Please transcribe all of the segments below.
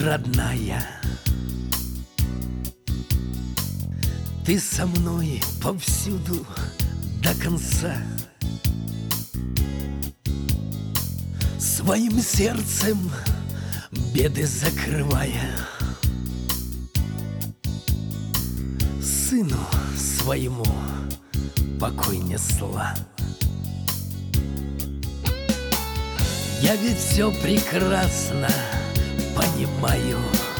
родная, ты со мной повсюду до конца, своим сердцем беды закрывая, сыну своему покой несла. Я ведь все прекрасно понимаю,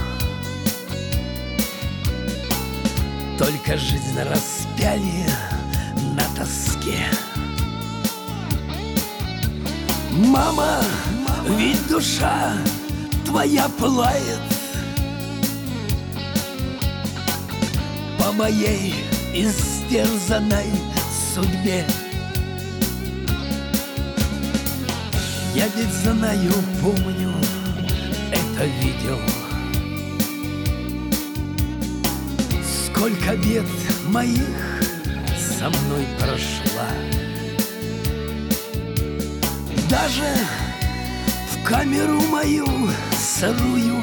только жизнь распяли на тоске. Мама, ведь душа твоя пылает по моей истерзанной судьбе. Я ведь знаю, помню, это видел. Сколько бед моих со мной прошла. Даже в камеру мою сырую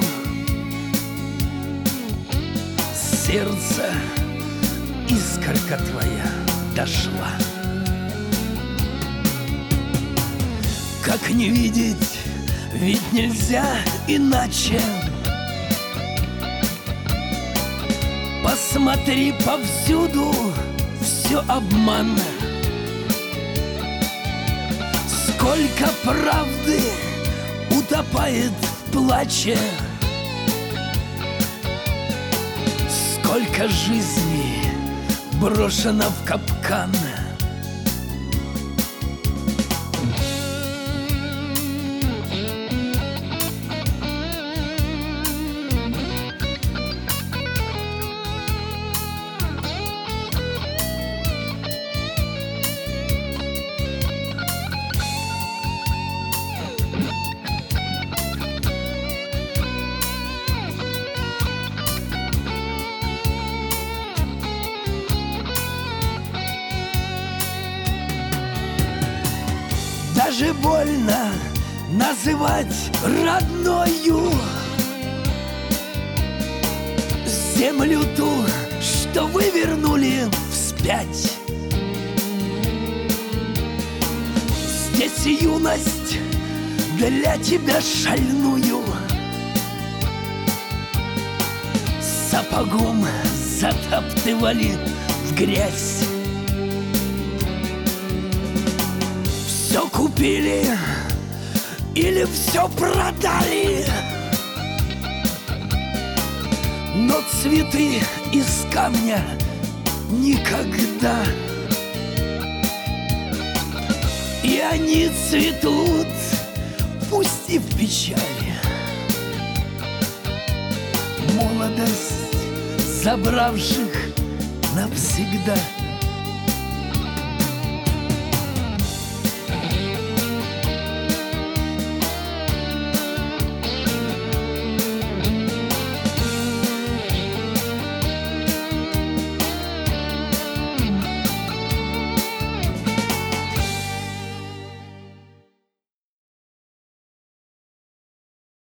сердце искорка твоя дошла. Как не видеть, ведь нельзя иначе. Посмотри, повсюду все обман. Сколько правды утопает в плаче, сколько жизней брошено в капкан. Даже больно называть родною землю ту, что вывернули вспять. Здесь юность для тебя шальную сапогом затаптывали в грязь. Все купили или все продали, но цветы из камня никогда. И они цветут, пусть и в печали. Молодость забравших навсегда.